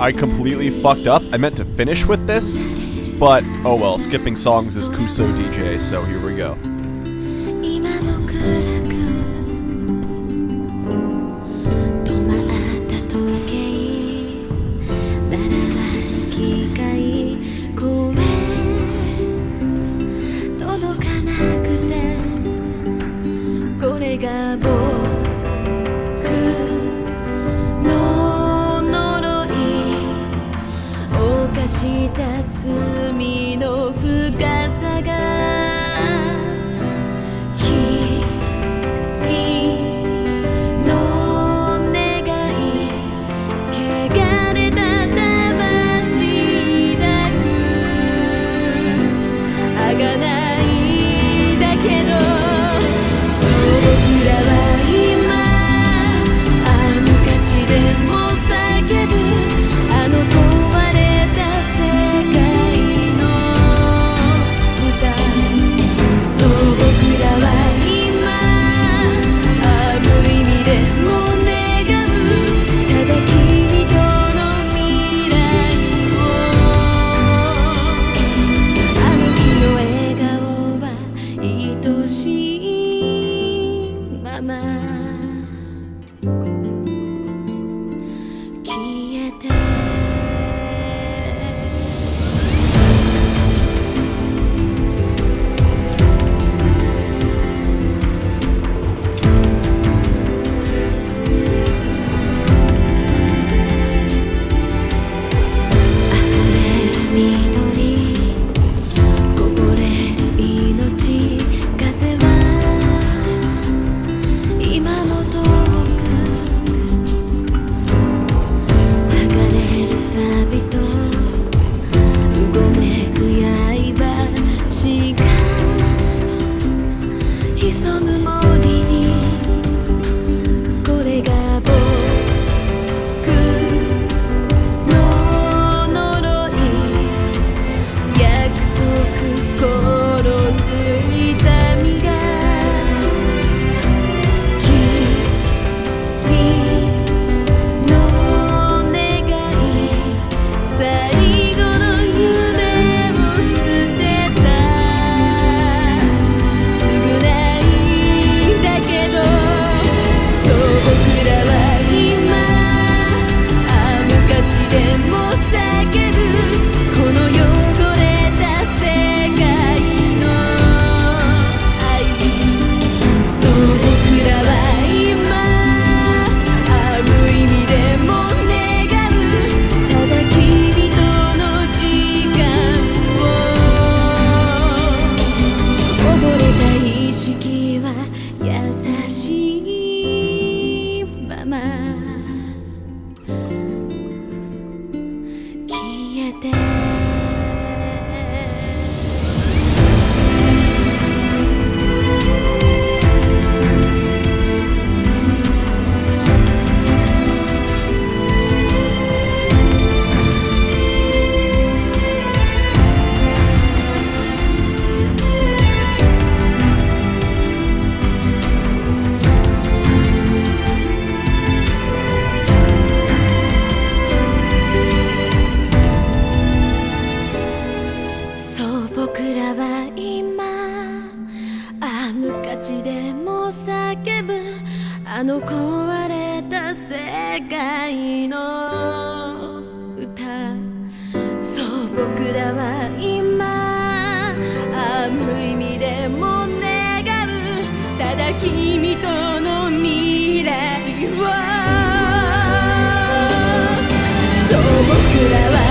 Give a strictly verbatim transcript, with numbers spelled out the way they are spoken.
I completely fucked up. I meant to finish with this, but oh well, skipping songs is Kuso D J, so here we go. した罪の深さが君の願い汚れた魂なくあがないだけどそう僕らは今あの価値でも叫ぶあの壊れた世界の歌そう僕らは今ある意味でも願うただ君との未来をあの日の笑顔は愛しいまま消えて潜む森にこれが僕の呪い約束殺す痛みが君の願い最後の夢を捨てたでも叫ぶこの汚れた世界の愛そう僕らは今ある意味でも願うただ君との時間を溺れた意識は優しいまま消えて僕らは今あ無価値でも叫ぶあの壊れた世界の歌そう僕らは今あ無意味でも願うただ君との未来をそう僕らは